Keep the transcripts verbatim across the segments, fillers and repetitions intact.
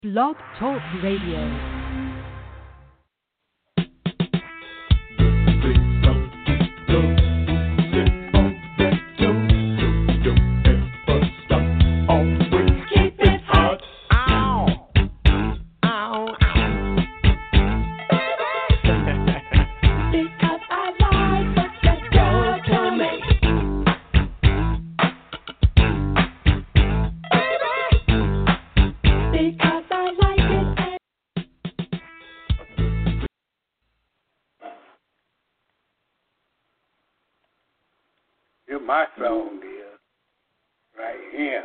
Blog Talk Radio. My song is right here.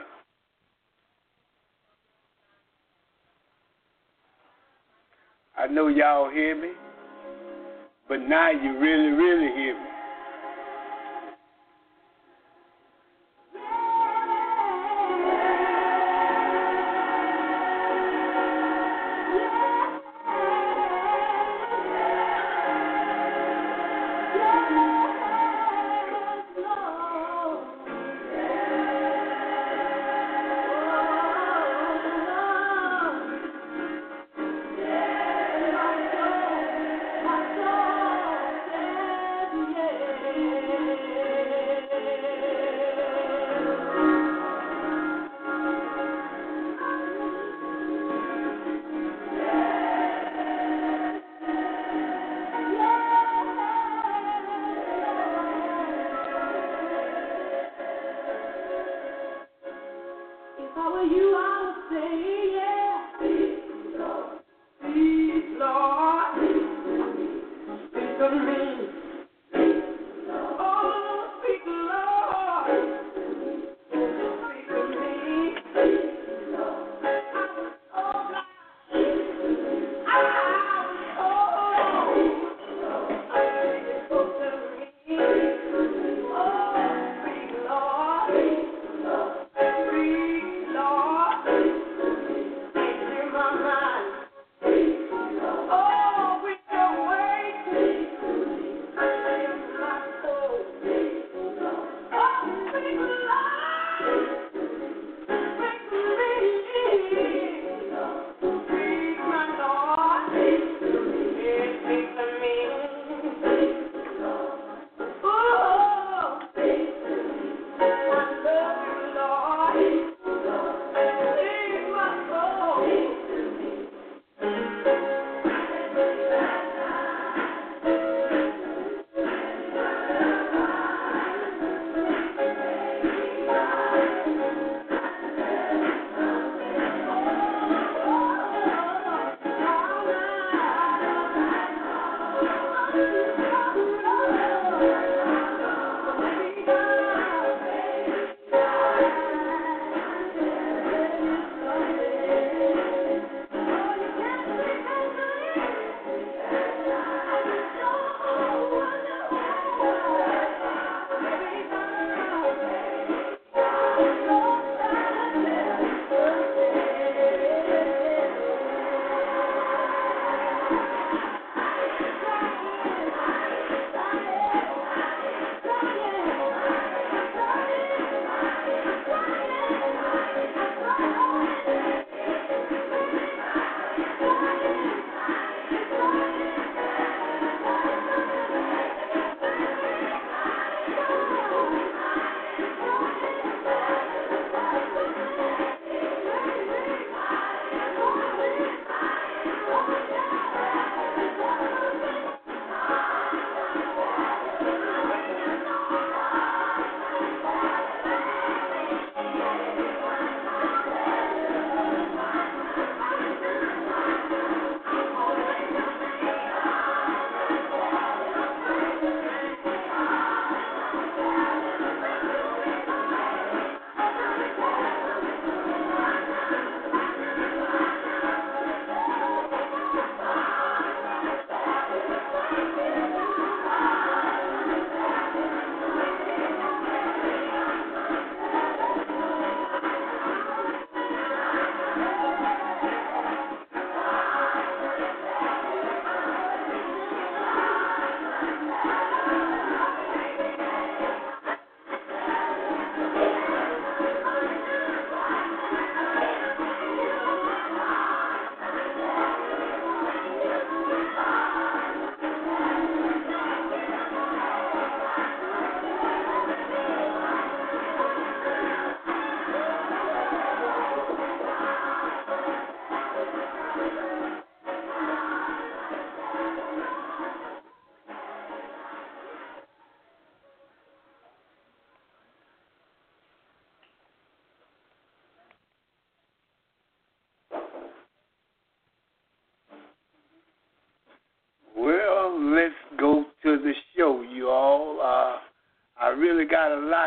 I know y'all hear me, but now you really, really hear me. Yeah.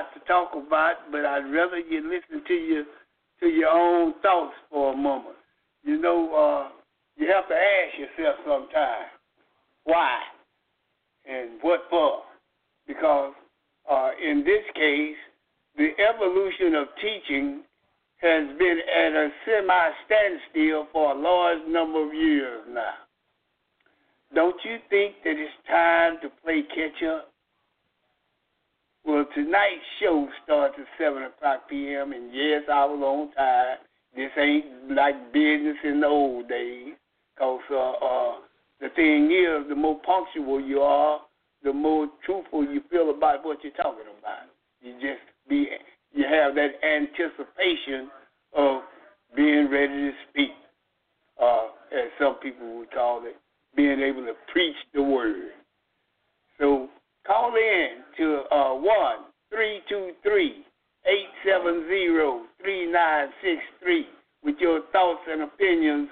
lot to talk about, but I'd rather you listen to your to your own thoughts for a moment. You know, uh, you have to ask yourself sometimes, why and what for? Because uh, in this case, the evolution of teaching has been at a semi-standstill for a large number of years now. Don't you think that it's time to play catch-up? Well, tonight's show starts at seven o'clock p.m., and yes, I was on time. This ain't like business in the old days, because uh, uh, the thing is, the more punctual you are, the more truthful you feel about what you're talking about. You just be, you have that anticipation of being ready to speak, uh, as some people would call it, being able to preach the word. So call in to uh, one three two three, eight seven zero, three nine six three with your thoughts and opinions.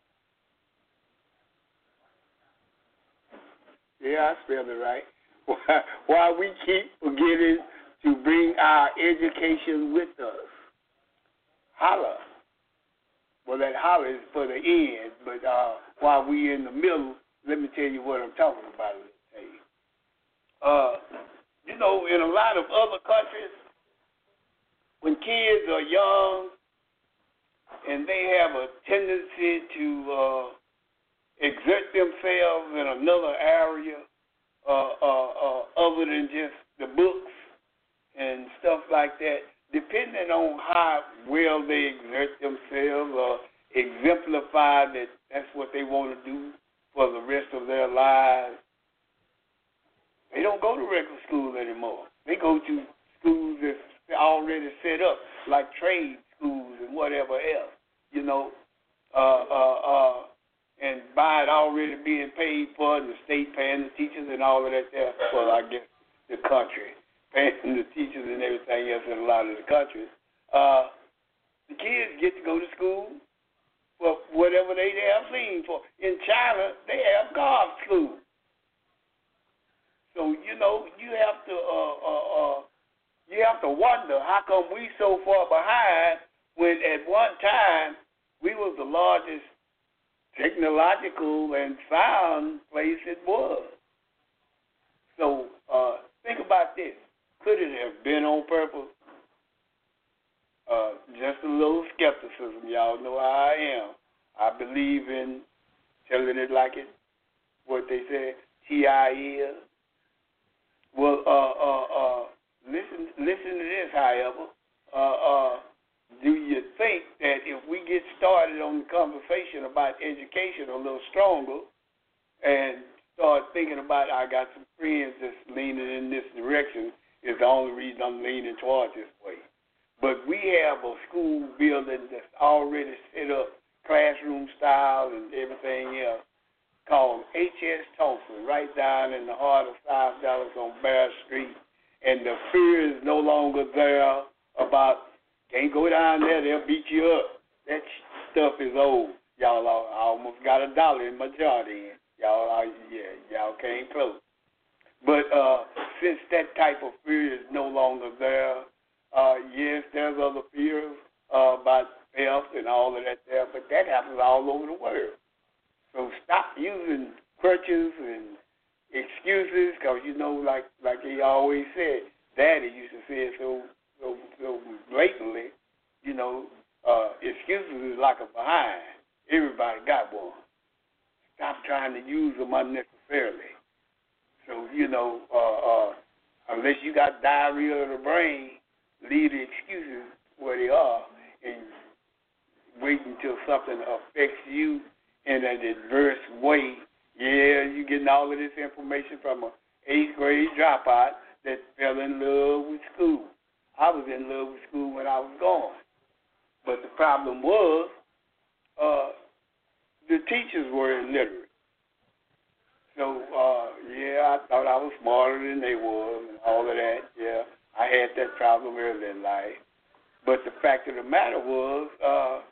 Yeah, I spelled it right. While we keep forgetting to bring our education with us. Holla. Well, that holla is for the end, but uh, while we're in the middle, let me tell you what I'm talking about. Let me tell you. Uh, you know, in a lot of other countries, when kids are young and they have a tendency to uh, exert themselves in another area uh, uh, uh, other than just the books and stuff like that, depending on how well they exert themselves or exemplify that that's what they want to do for the rest of their lives, they don't go to regular school anymore. They go to schools that's already set up, like trade schools and whatever else, you know, uh, uh, uh, and by it already being paid for, and the state paying the teachers and all of that there. Well, I guess the country paying the teachers and everything else in a lot of the countries. Uh, the kids get to go to school for whatever they have leaned for. In China, they have golf school. So, you know, you have to uh, uh, uh, you have to wonder how come we so far behind when at one time we was the largest technological and sound place it was. So uh, think about this. Could it have been on purpose? Uh, just a little skepticism. Y'all know how I am. I believe in telling it like it, what they say, T I is. Well, uh, uh, uh, listen, listen to this, however. Uh, uh, do you think that if we get started on the conversation about education a little stronger and start thinking about, I got some friends that's leaning in this direction, is the only reason I'm leaning towards this way. But we have a school building that's already set up, classroom style and everything else, called H S Thompson, right down in the heart of South Dallas on Bear Street. And the fear is no longer there about, can't go down there, they'll beat you up. That stuff is old. Y'all I almost got a dollar in my jar then. Y'all, are, yeah, y'all came close. But uh, since that type of fear is no longer there, uh, yes, there's other fears uh, about theft and all of that there, but that happens all over the world. So stop using crutches and excuses, because, you know, like like he always said, Daddy used to say it so, so, so blatantly, you know, uh, excuses is like a behind. Everybody got one. Stop trying to use them unnecessarily. So, you know, uh, uh, unless you got diarrhea of the brain, leave the excuses where they are and wait until something affects you in an adverse way. Yeah, you getting all of this information from an eighth grade dropout that fell in love with school. I was in love with school when I was going. But the problem was uh, the teachers were illiterate. So, uh, yeah, I thought I was smarter than they were and all of that. Yeah, I had that problem early in life. But the fact of the matter was uh,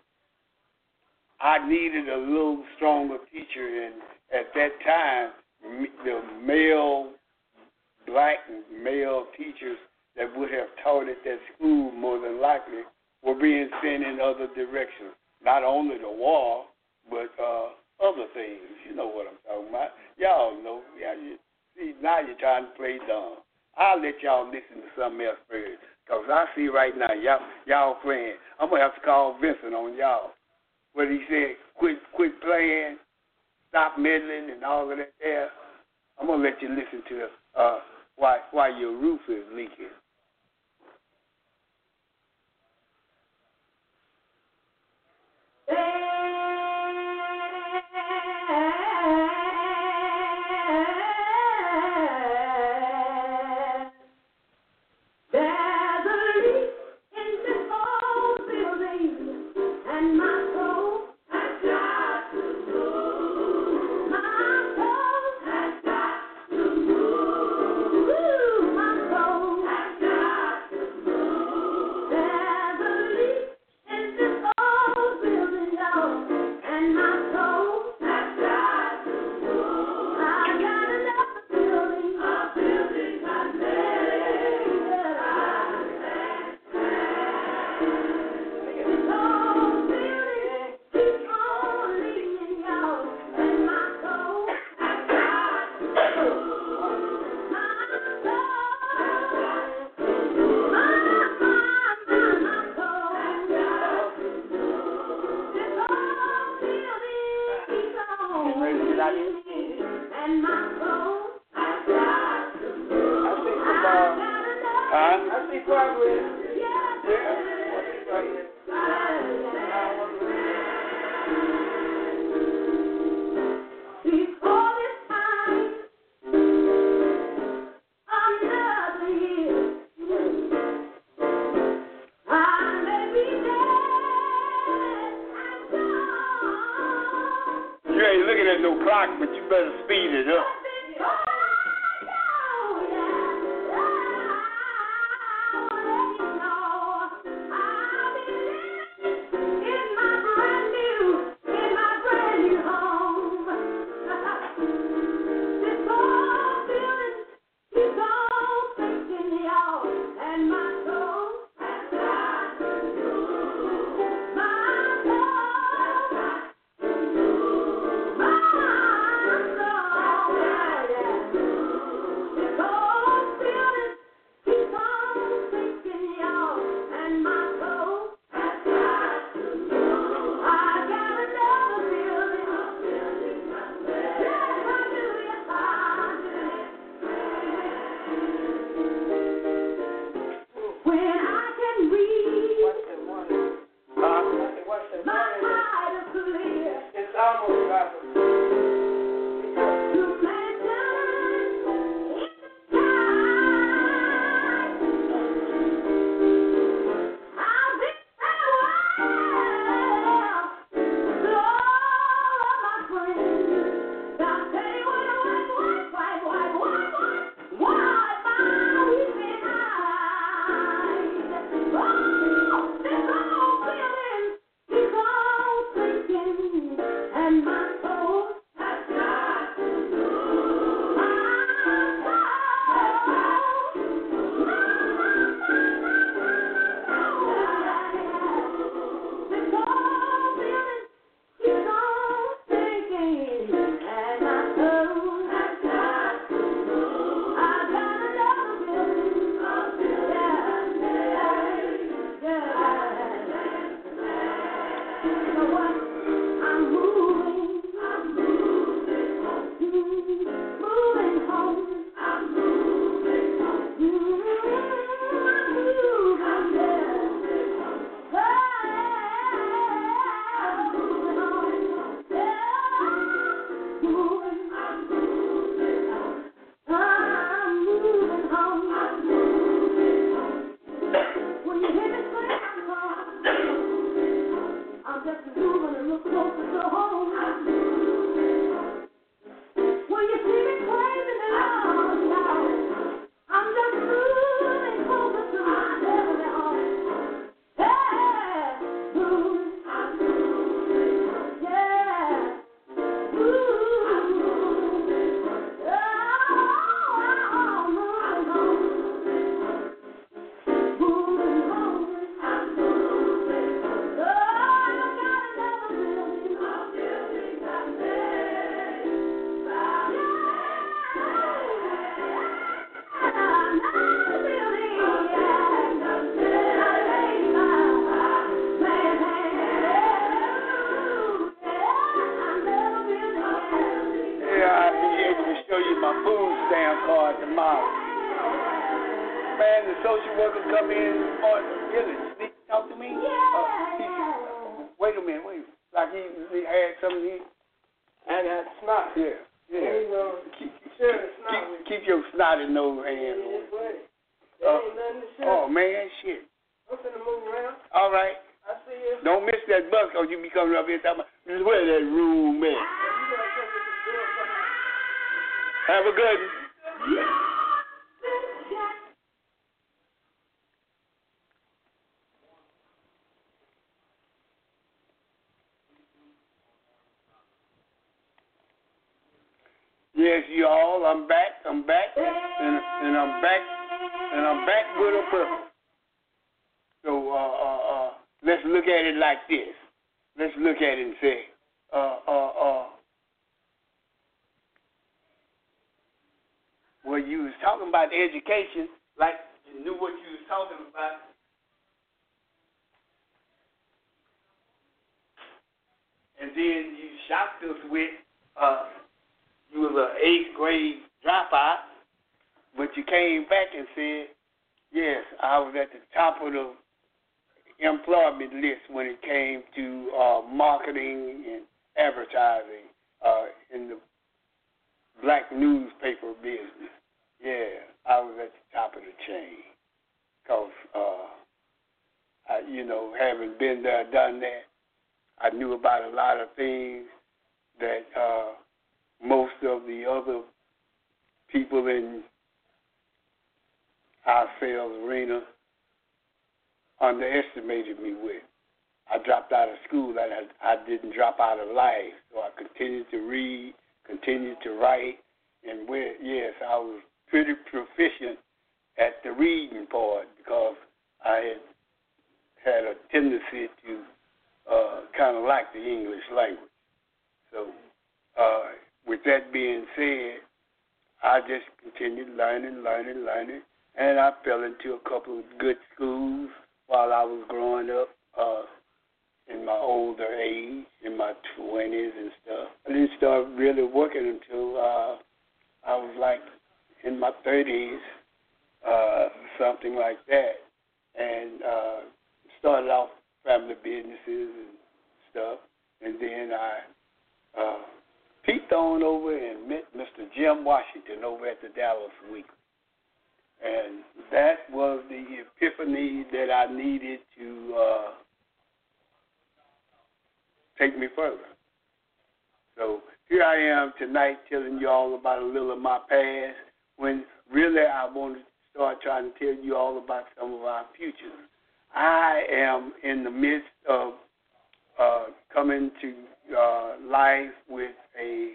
I needed a little stronger teacher, and at that time, the male, black male teachers that would have taught at that school more than likely were being sent in other directions. Not only the war, but uh, other things. You know what I'm talking about. Y'all know. Yeah, you, see, now you're trying to play dumb. I'll let y'all listen to something else first. Because I see right now, y'all, y'all playing. I'm going to have to call Vincent on y'all. What he said, quit quit playing, stop meddling and all of that there. I'm going to let you listen to uh, why, why your roof is leaking. I'm moving. start tomorrow. Man, the social worker come in or really sneak talk to me. Uh, he, wait a minute, wait. Like he, he had something here. I got snot. Yeah, yeah. Ain't no, keep, sure keep, keep, keep your snotty nose hands on. There ain't nothing to share. Oh man, shit. I'm finna move around. All right. I see you. Don't miss that bus because you be coming up here talking about where that room at. Have a good one. Yes, y'all, I'm back. I'm back, and and I'm back, and I'm back with a purpose. So uh, uh, uh, let's look at it like this. Let's look at it and say, uh, uh, uh. Well, you was talking about education, like you knew what you was talking about. And then you shocked us with, uh, you was an eighth grade dropout, but you came back and said, yes, I was at the top of the employment list when it came to uh, marketing and advertising uh, in the black newspaper business. Yeah, I was at the top of the chain because, uh, I, you know, having been there, done that, I knew about a lot of things that uh, most of the other people in our sales arena underestimated me with. I dropped out of school. I, I didn't drop out of life, so I continued to read, continued to write, and where, yes, I was pretty proficient at the reading part because I had had a tendency to uh, kind of like the English language. So uh, with that being said, I just continued learning, learning, learning, and I fell into a couple of good schools while I was growing up uh, in my older age, in my twenties and stuff. I didn't start really working until uh, I was like in my thirties, uh, something like that, and uh, started off family businesses and stuff, and then I uh, peeked on over and met Mister Jim Washington over at the Dallas Weekly. And that was the epiphany that I needed to uh, take me further. So here I am tonight telling you all about a little of my past when really I want to start trying to tell you all about some of our futures. I am in the midst of uh, coming to uh, life with a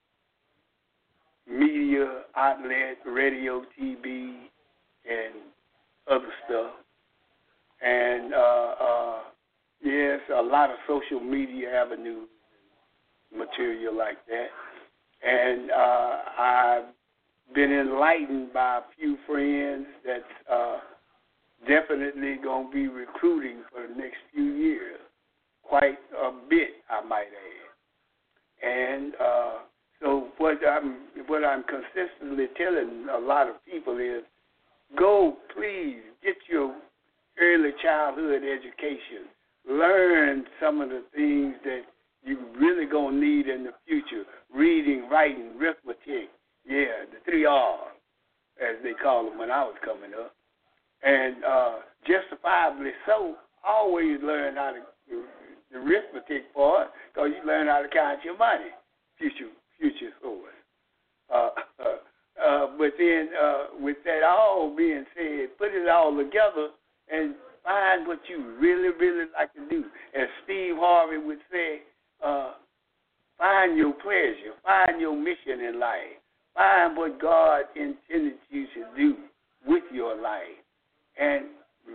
media outlet, radio, T V, and other stuff. And, uh, uh, yes, a lot of social media avenues, material like that. And uh, I've been enlightened by a few friends that's uh, definitely going to be recruiting for the next few years. Quite a bit, I might add. And uh, so what I'm what I'm consistently telling a lot of people is, go, please, get your early childhood education. Learn some of the things that you're really going to need in the future. Reading, writing, arithmetic, yeah, the three R's, as they call them when I was coming up. And uh, justifiably so, always learn how to, the arithmetic part, because you learn how to count your money, future future source. Uh, uh, uh, but then uh, with that all being said, put it all together and find what you really, really like to do. As Steve Harvey would say, uh, find your pleasure, find your mission in life, find what God intended you to do with your life, and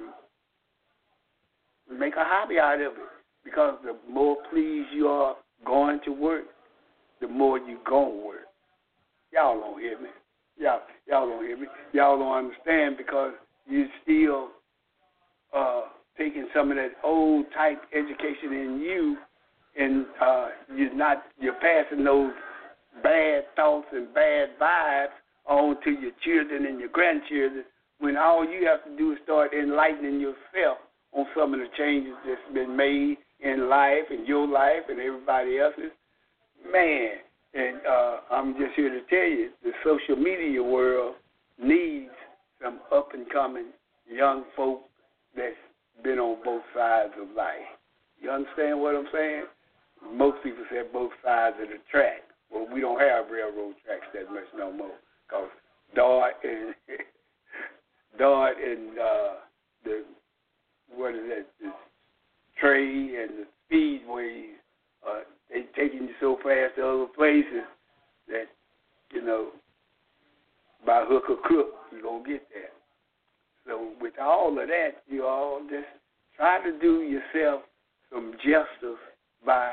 make a hobby out of it. Because the more pleased you are going to work, the more you going to work. Y'all don't hear me. Y'all, y'all don't hear me. Y'all don't understand because you still uh, taking some of that old type education in you, and uh, you're not you're passing those bad thoughts and bad vibes on to your children and your grandchildren, when all you have to do is start enlightening yourself on some of the changes that's been made in life, in your life, and everybody else's. Man, and uh, I'm just here to tell you, the social media world needs some up-and-coming young folk that's been on both sides of life. You understand what I'm saying? Most people say both sides of the track. Well, we don't have railroad tracks that much no more, because Dart and Dart and uh, the what is that? The trade and the speedways, uh, they taking you so fast to other places that, you know, by hook or crook, you're going to get there. So with all of that, you all just try to do yourself some justice by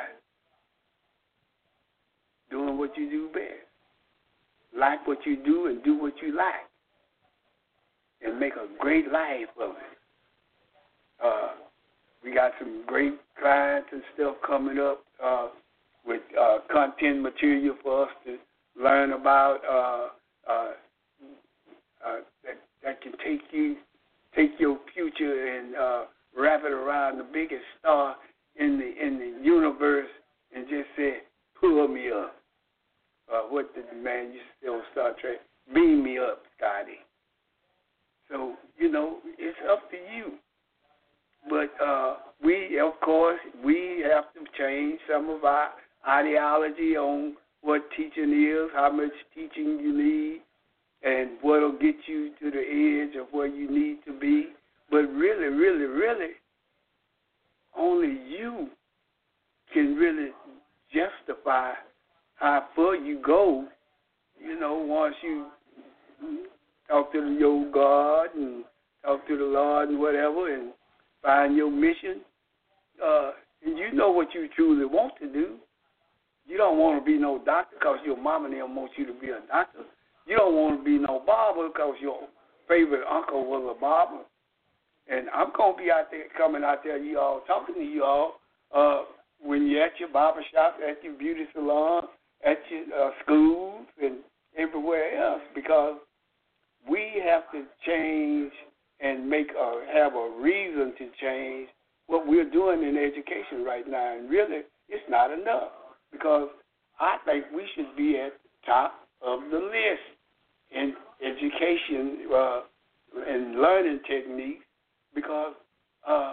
doing what you do best. Like what you do and do what you like. And make a great life of it. Uh, we got some great clients and stuff coming up uh, with uh, content material for us to learn about uh, uh, uh, that, that can take you, take your future and uh, wrap it around the biggest star in the in the universe and just say, pull me up. Uh, what did the man used to say on Star Trek? Beam me up, Scotty. So, you know, it's up to you. But uh, we, of course, we have to change some of our ideology on what teaching is, how much teaching you need, and what will get you to the edge of where you need to be. But really, really, really, only you can really justify how far you go, you know, once you talk to your God and talk to the Lord and whatever and find your mission. Uh, and you know what you truly want to do. You don't want to be no doctor because your mama and them want you to be a doctor. You don't want to be no barber because your favorite uncle was a barber. And I'm going to be out there, coming out there, you all, talking to you all uh, when you're at your barber shop, at your beauty salon, at your uh, schools, and everywhere else, because we have to change and make a, have a reason to change what we're doing in education right now. And really, it's not enough, because I think we should be at the top of the list in education uh, and learning techniques, because uh,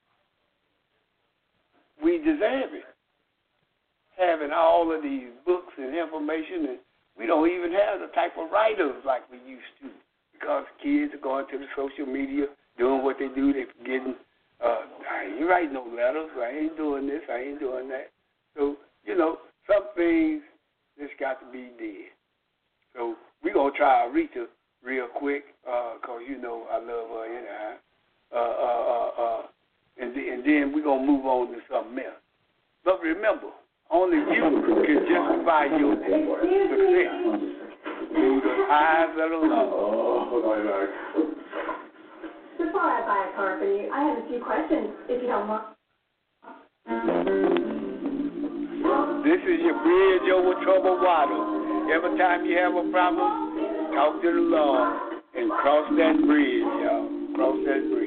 we deserve it. Having all of these books and information, and we don't even have the type of writers like we used to, because kids are going to the social media, doing what they do. They're forgetting, uh, I ain't writing no letters. I ain't doing this. I ain't doing that. So, you know, some things just got to be did. So we're going to try Rita real quick, because, uh, you know, I love her anyhow. Uh, uh, uh, uh, and, th- and then we're going to move on to something else. But remember, only you can justify your success through the eyes of the Lord. Before I buy a car for you, I have a few questions, if you don't mind. This is your bridge over troubled water. Every time you have a problem, talk to the Lord and cross that bridge, y'all. Cross that bridge.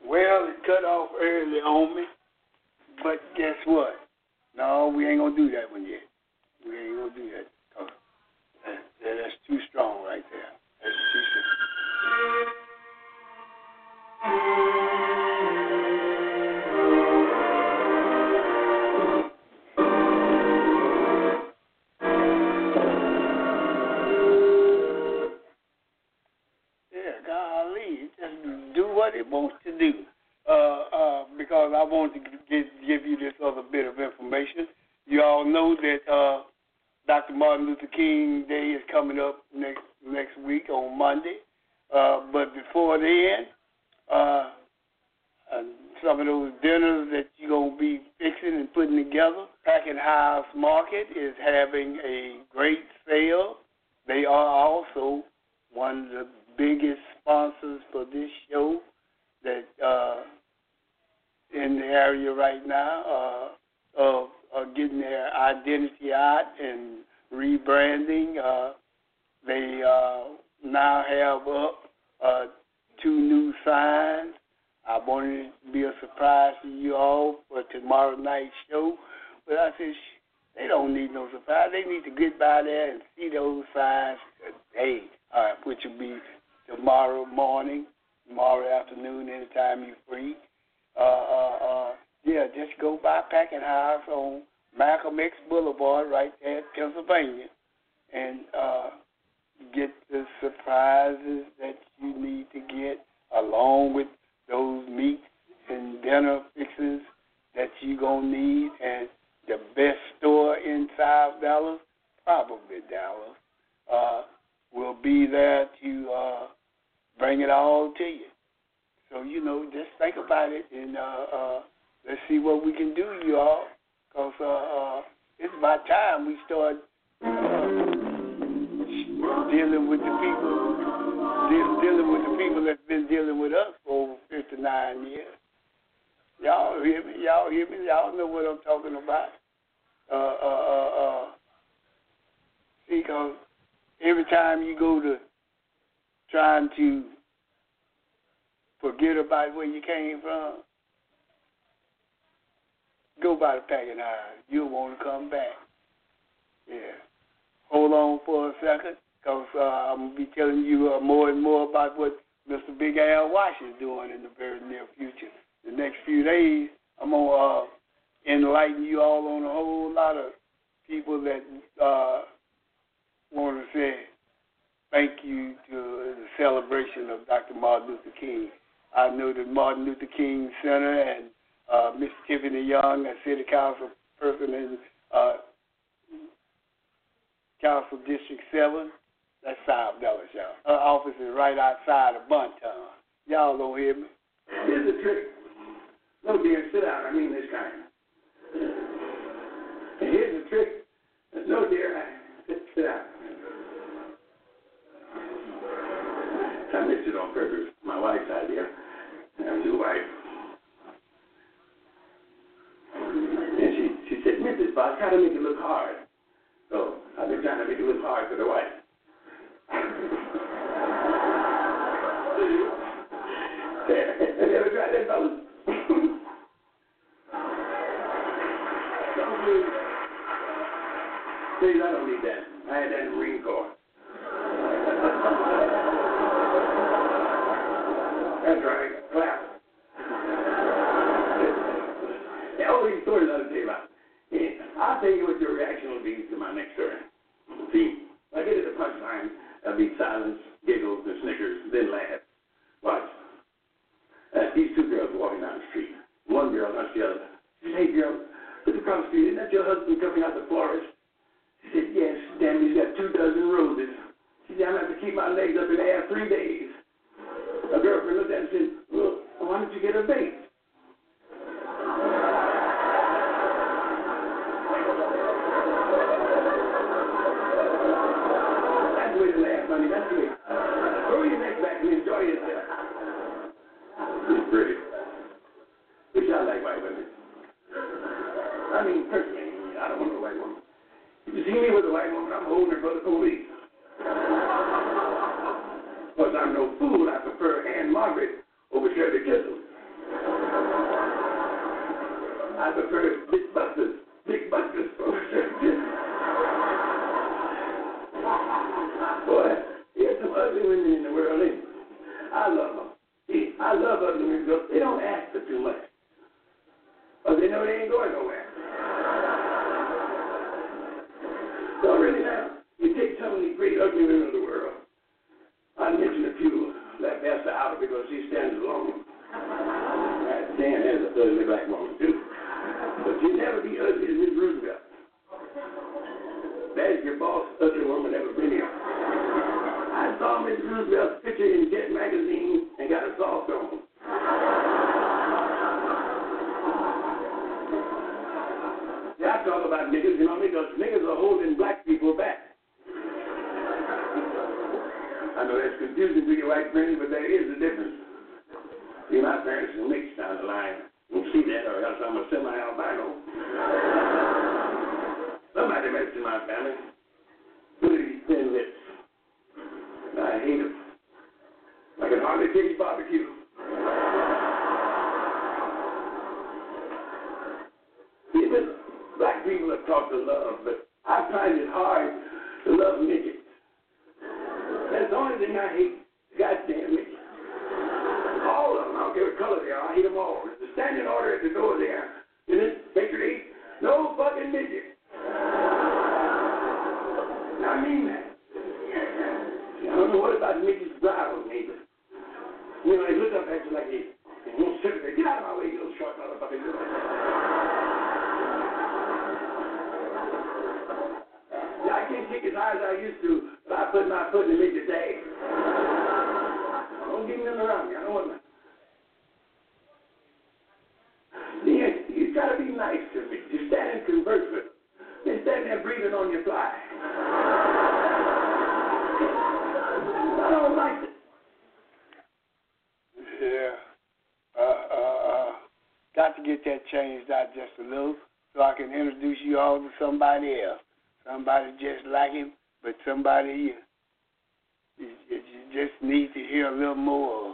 Well, it cut off early on me, but guess what? No, we ain't gonna do that one yet. We ain't gonna do that. Oh, that, that that's too strong right there. That's too strong. Yeah, golly, just do what it wants to do. Uh, uh, because I want to give, give you this other bit of information. You all know that uh, Doctor Martin Luther King Day is coming up next next week on Monday. Uh, but before then, uh, uh, some of those dinners that you're going to be fixing and putting together, Packing House Market is having a great sale. They are also one of the biggest sponsors for this show that uh, in the area right now uh, of, of getting their identity out and rebranding. Uh, they uh, now have up uh, two new signs. I wanted it to be a surprise to you all for tomorrow night's show, but I said they don't need no surprise. They need to get by there and see those signs today, uh, which will be tomorrow morning, tomorrow afternoon, anytime you're free. Uh, uh, uh, yeah, just go by Packing House on Malcolm X Boulevard right there in Pennsylvania and uh, get the surprises that you need to get along with those meats and dinner fixes that you're going to need. And the best store in South Dallas, probably Dallas, uh, will be there to uh, bring it all to you. So, you know, just think about it, and uh, uh, let's see what we can do, you all, because uh, uh, it's about time we start uh, dealing with the people, de- dealing with the people that's been dealing with us for over fifty-nine years. Y'all hear me? Y'all hear me? Y'all know what I'm talking about. Uh, uh, uh, uh, see, because every time you go to trying to forget about where you came from, go by the Packing House. You'll want to come back. Yeah. Hold on for a second, because uh, I'm going to be telling you uh, more and more about what Mister Big Al Wash is doing in the very near future. The next few days, I'm going to uh, enlighten you all on a whole lot of people that uh, want to say thank you to the celebration of Doctor Martin Luther King. I know the Martin Luther King Center and uh, Miss Tiffany Young, a city council person in uh, Council District seven, that's South Dallas, y'all. Her office is right outside of Buntown. Y'all don't hear me? Here's the trick. No, dear, sit down. I mean this kind. Here's the trick. No, dear, I, sit, sit down. I mixed it on purpose. My wife's idea. I'm your wife. And she, she said, Missus Boss, try to make it look hard. So I've been trying to make it look hard for the wife. Have you ever tried that, fellas? Please, I don't need that. I had that in the Marine Corps. That's right. Clap. Yeah, all these stories I'll tell you about. Yeah, I'll tell you what your reaction will be to my next story. See, I get to the punchline, there'll be silence, giggles, and snickers, then laugh. Watch. Uh, these two girls walking down the street. One girl hunched the other. She said, hey, girl, look across the street. Isn't that your husband coming out the florist? She said, yes, damn, he's got two dozen roses. She said, I'm going to have to keep my legs up in the air three days. A girlfriend looked at her and said, well, why don't you get a bait? That's the way to laugh, honey. That's the way. Throw your neck back and enjoy yourself. It's pretty. Wish I like white women. I mean, personally, I don't want no white woman. If you see me with a white woman, I'm holding her for the police. Of course, I'm no fool. I prefer Anne Margaret over Shirley Chisholm. cuss her out because she stands alone. Right, Stan is a ugly black woman, too. But she'll never be ugly as Miss Roosevelt. That's your boss, ugly woman ever been here. I saw Miss Roosevelt's picture in Jet magazine and got a soft on. Yeah, I talk about niggas, you know, because niggas are holding black people back. I know that's confusing to your white friends, but there is a difference. See, my parents are mixed down the line. You see that, or else I'm a semi-albino. Somebody messed in my family. Look at these thin lips. I hate them. I can hardly taste barbecue. See, but black people are taught to love, but I find it hard to love midgets. That's the only thing I hate. Goddamn midgets. All of them. I don't care what color they are. I hate them all. There's a standing order at the door there. In this bakery, no fucking midget. I mean that. I don't know what about midgets brows, neighbor. You know, they look up at you like they, they won't sit there. Get out of my way, you little short motherfucker. Yeah, I can't kick as hard as I used to if I put my foot in the midget's ass. Don't give me nothing around me. I don't want nothing. Yeah, you try to be nice to me. You stand and converse with them. They stand there breathing on your fly. I don't like it. Yeah. Uh, uh, uh, got to get that changed out just a little so I can introduce you all to somebody else. Somebody just like him, but somebody you, you, you just need to hear a little more of.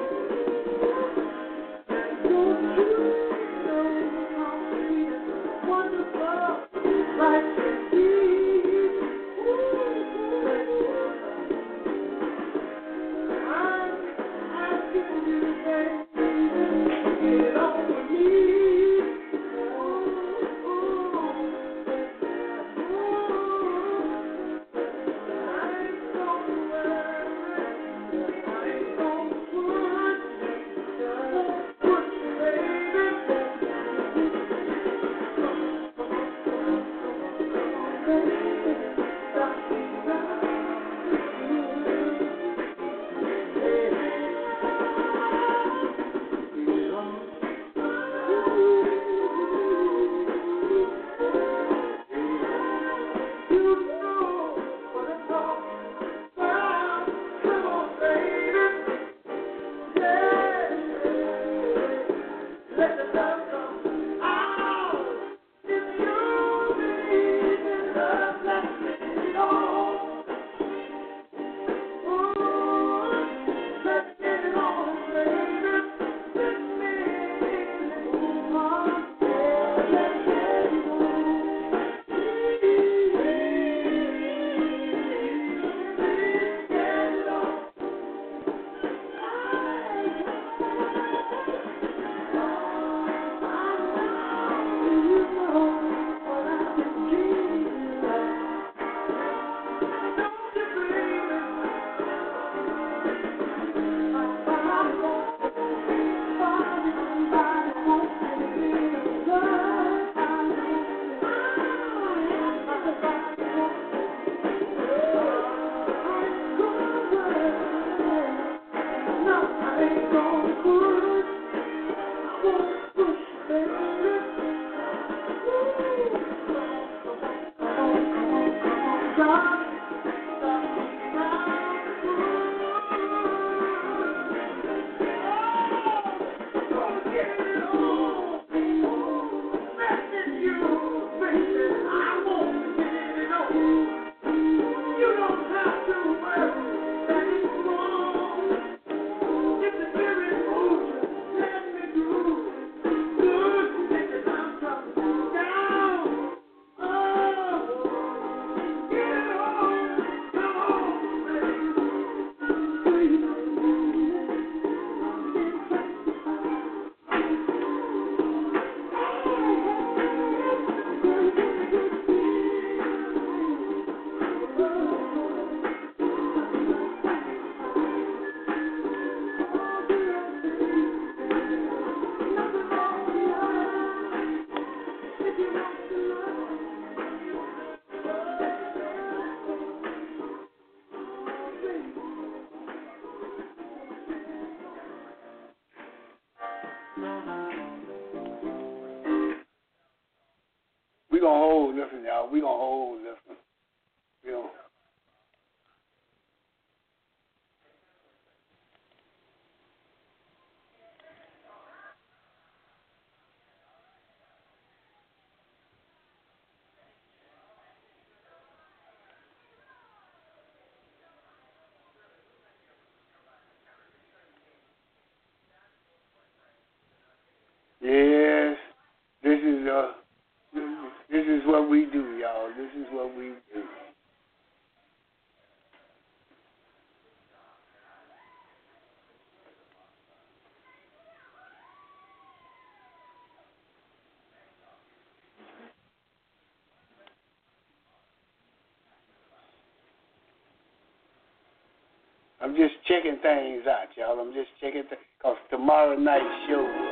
What We gonna hold this one, y'all. We gonna hold this one. We gonna. Yes, this is uh, this is what we do, y'all. This is what we do. I'm just checking things out, y'all. I'm just checking things, because tomorrow night's show.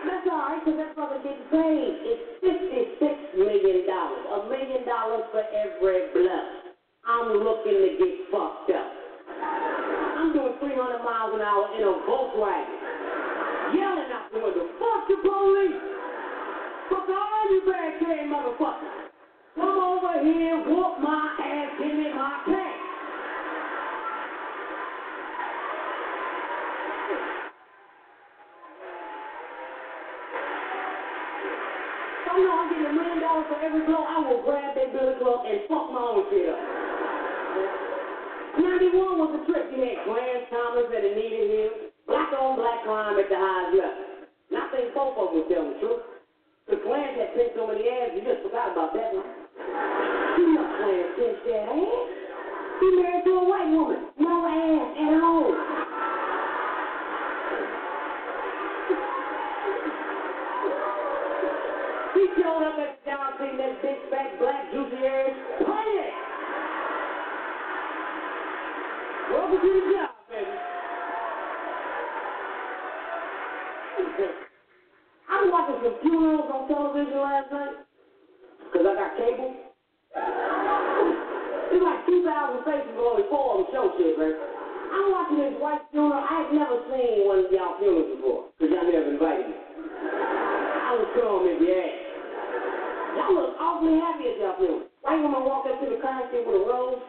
That's all right, because that brother gets paid. It's fifty-six million dollars. A million dollars for every blunt. I'm looking to get fucked up. I'm doing three hundred miles an hour in a Volkswagen. Yelling out the window, fuck the police! Fuck all you bad-carrying motherfuckers! Come over here, whoop my ass, give me my cash! I know I'm getting a million dollars for every blow. I will grab that billy club and fuck my own shit up. ninety-one was a trip. You had Clarence Thomas and Anita Hill. Black on black crime at the highest level. And I think both of them would tell the truth. Because Clarence had pinched so many ass, you just forgot about that one. You know Clarence pinched that ass. He married to a white woman. No ass at all. He showed up at the job, seen that big, fat, black, juicy ass. Play it! Welcome to the job, baby. I was watching some funerals on television last night, because I got cable. There's like two thousand faces, but only four of them show shit, right? I'm watching this white funeral. I had never seen one of y'all funerals before, because y'all never invited me. I was calm if you asked. Y'all look awfully happy at y'all funeral. White woman walked up to the casket with a rose.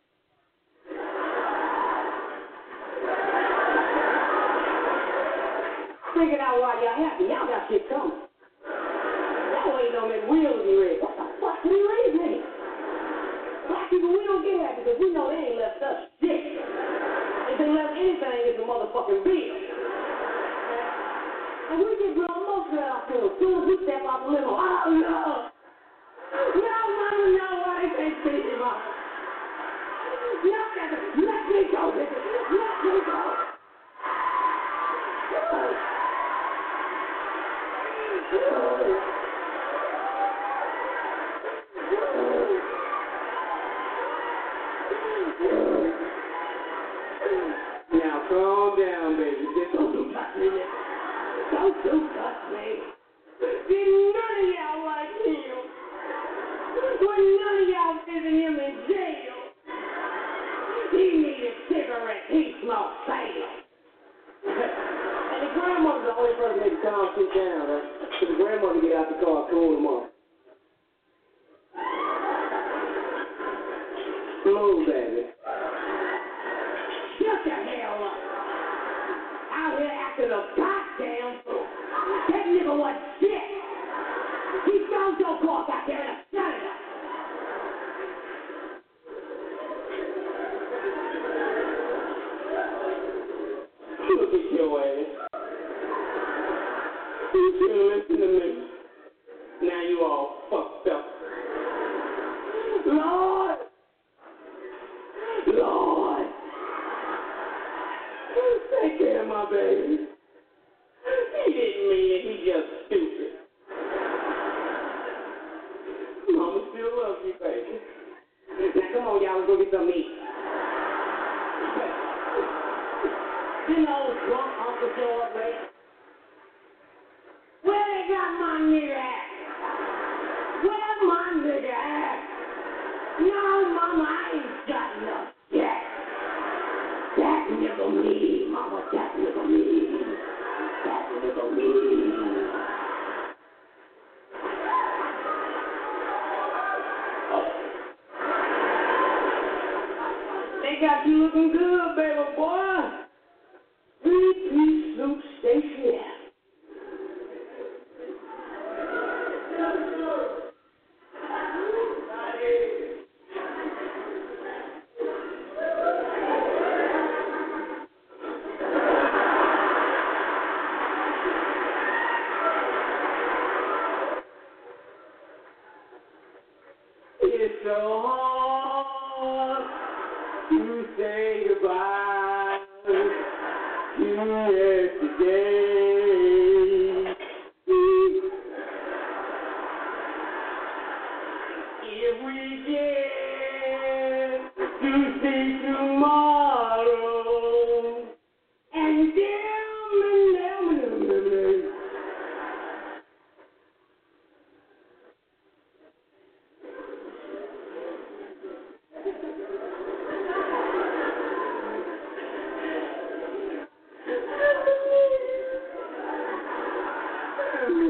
Figured out why y'all happy. Y'all got shit coming. Y'all waiting on that wheel to be ready. What the fuck do you leave, nigga? Black people, we don't get happy because we know they ain't left us shit. If they left anything, it's a motherfucking bill. And we get real emotional at our funeral. As soon as we step out the limo, oh no! Y'all wanna know why they can't finish him up. Y'all got to let me go, nigga. Let me go. Now calm down, baby. Just don't do touch me, nigga. Don't do touch me. Did none of y'all like him? Well, none of y'all visit him in jail. He needed cigarettes. He smoked sales. And the grandmother's the only person that can calm shit down, right? So the grandmother get out the car, cool them off. Slow, baby. Shut the hell up. Out here acting a goddamn fool. That nigga was shit. He throws your cork out there and shut it up. Look at your ass. You should listen to me. Now you all fucked up. Lord! Lord! Take care of my baby. He didn't mean it. He just stupid. Mama still loves you, baby. Now come on, y'all. Let's go get something to eat. Didn't old drunk uncle show up late? Where they got my nigga at? Where my nigga at? No, mama, I ain't got no shit. That nigga me, mama, that nigga me. That nigga me. They got you looking good, baby boy. Three-piece suit, stay here. It's so hard to say goodbye to yesterday. If we get to see tomorrow and dim and dim,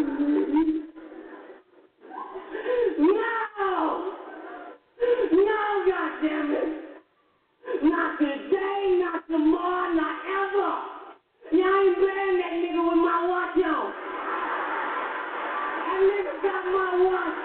No! No, goddammit! Not today, not tomorrow, not ever! Y'all ain't playing that nigga with my watch on. That nigga got my watch.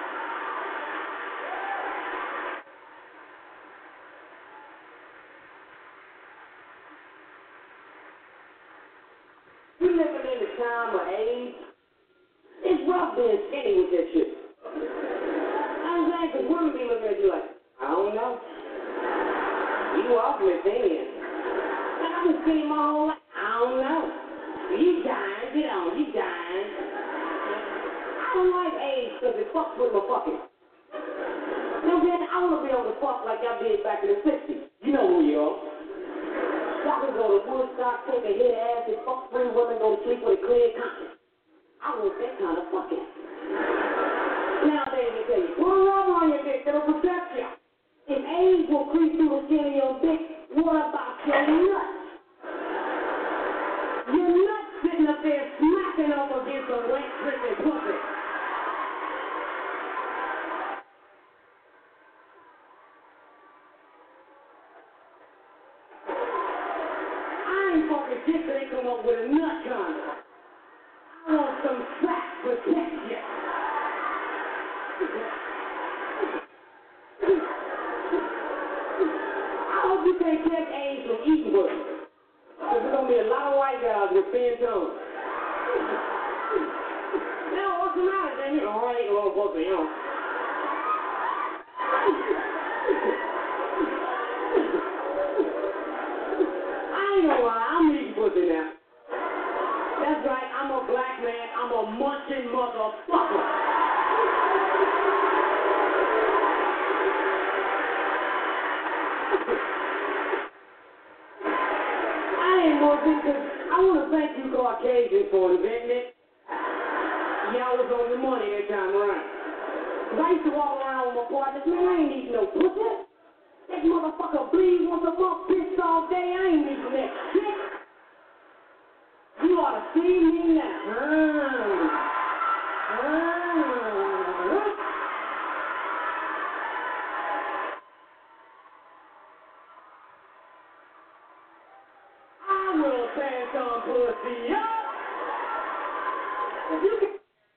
We living in a time of age. It's rough being skinny with that shit. I'm saying, because women be looking at you like, I don't know. You off with then. And I've been skinny my whole life. I don't know. You dying, get on, you dying. I don't like age because it fucks with my fucking. You know what I'm saying? I want to be able to fuck like y'all did back in the sixties. You know who you are. Y'all can go to Woodstock, take a hit of acid, fuck three women, go to sleep with a clear conscience. I want that kind of fucking. Nowadays they tell you, put a rubber on your dick, it'll protect you. If AIDS will creep through the skin of your dick, what about your nuts? Your nuts sitting up there smacking up against a wet, dripping pussy. I ain't fucking shit till they come up with a nut condom. I want some fat protection. I hope you can't take AIDS from eating with them. Because there's going to be a lot of white guys with thin tongues. Now, what's the matter, then? You know, I ain't a little pussy, you know. I ain't gonna lie, I'm eating pussy now. That's right, I'm a black man, I'm a munching motherfucker. Because I want to thank you Caucasians for inventing it. Y'all was on your money that time around. Because I used to walk around with my partners, man, I ain't eating no pussy. That motherfucker bleeds once a month, pissed all day, I ain't eating that shit. You ought to see me now. Mm. Mm. I will tear some pussy up. If you can.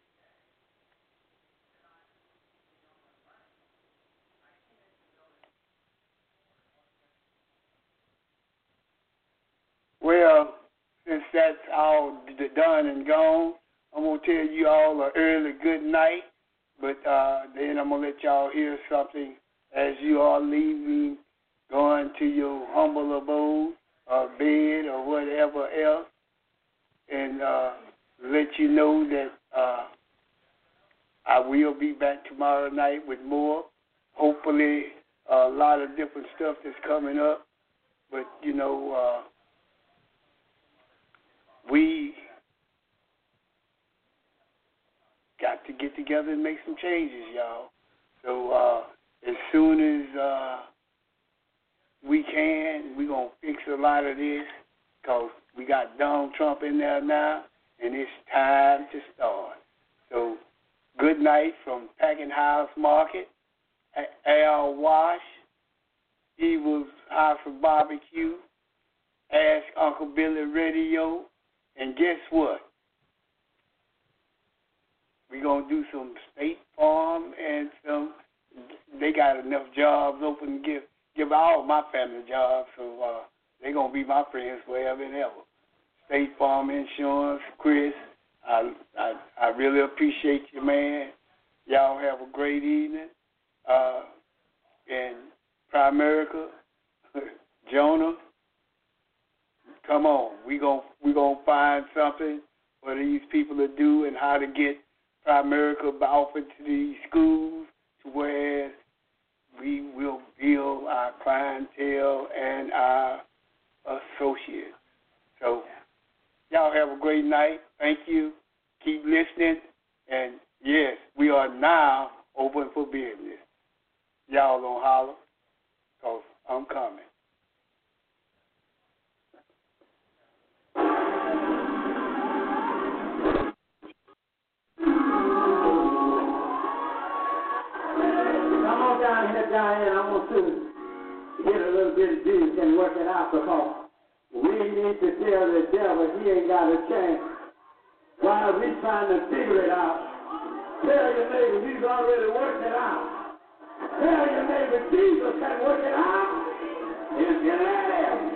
Well, since that's all d- done and gone, I'm going to tell you all an early good night, but uh, then I'm going to let y'all hear something as you are leaving, going to your humble abode or bed or whatever else, and uh, let you know that uh, I will be back tomorrow night with more. Hopefully a lot of different stuff that's coming up, but, you know, uh, we got to get together and make some changes, y'all. So uh, as soon as uh, we can, we're going to fix a lot of this because we got Donald Trump in there now, and it's time to start. So good night from Packing House Market, Al Wash, Evil's House of Barbecue, Ask Uncle Billy Radio, and guess what? We're going to do some State Farm and some, they got enough jobs open to give, give all my family jobs, so uh, they're going to be my friends forever and ever. State Farm Insurance, Chris, I, I, I really appreciate you, man. Y'all have a great evening. Uh, and Primerica, Jonah, come on, we gon' we gonna find something for these people to do and how to get Primerica offered to these schools to where we will build our clientele and our associates. So y'all have a great night. Thank you. Keep listening. And yes, we are now open for business. Y'all gonna holler because I'm coming. down here and I want to get a little bit of Jesus and work it out because we need to tell the devil he ain't got a chance. While we trying to figure it out, tell your neighbor he's already worked it out. Tell your neighbor Jesus can work it out. Is you there?